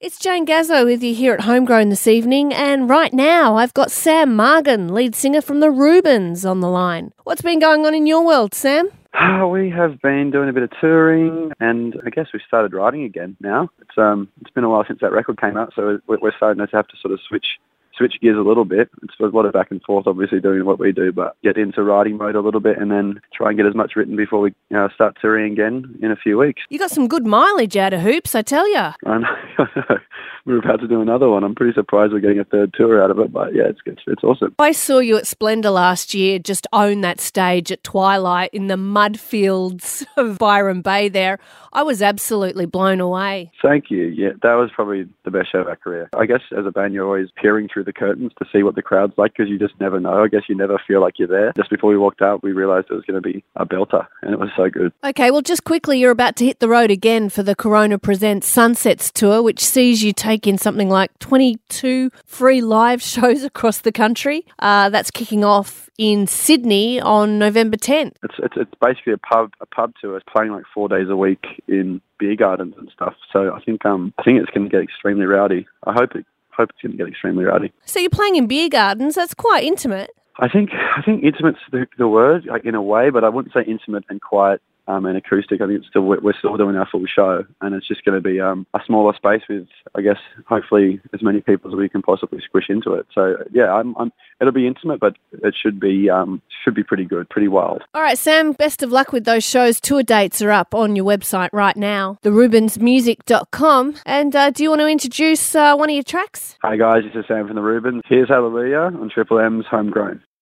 It's Jane Gazzo with you here at Homegrown this evening, and right now I've got Sam Margin, lead singer from the Rubens, on the line. What's been going on in your world, Sam? We have been doing a bit of touring, and I guess we started writing again now. It's been a while since that record came out, so we're starting to have to sort of switch gears a little bit. It's a lot of back and forth, obviously, doing what we do, but get into writing mode a little bit and then try and get as much written before we start touring again in a few weeks. You got some good mileage out of Hoops, I tell you. I know. We're about to do another one. I'm pretty surprised we're getting a third tour out of it, but yeah, it's awesome. I saw you at Splendour last year, just own that stage at twilight in the mud fields of Byron Bay there. I was absolutely blown away. Thank you. Yeah, that was probably the best show of our career. I guess as a band, you're always peering through the curtains to see what the crowd's like because you just never know. I guess you never feel like you're there. Just before we walked out, we realised it was going to be a belter, and it was so good. Okay, well, just quickly, you're about to hit the road again for the Corona Presents Sunsets Tour, which sees you take in something like 22 free live shows across the country. That's kicking off in Sydney on November 10th. It's basically a pub tour. It's playing like 4 days a week in beer gardens and stuff. So I think it's going to get extremely rowdy. I hope it's going to get extremely rowdy. So you're playing in beer gardens. That's quite intimate. I think intimate's the word, like, in a way, but I wouldn't say intimate and quiet and acoustic. I think we're still doing our full show, and it's just going to be a smaller space with, I guess, hopefully as many people as we can possibly squish into it. So yeah, it'll be intimate, but it should be pretty good, pretty wild. All right, Sam, best of luck with those shows. Tour dates are up on your website right now, therubensmusic.com. And do you want to introduce one of your tracks? Hi guys, this is Sam from the Rubens. Here's Hallelujah on Triple M's Homegrown.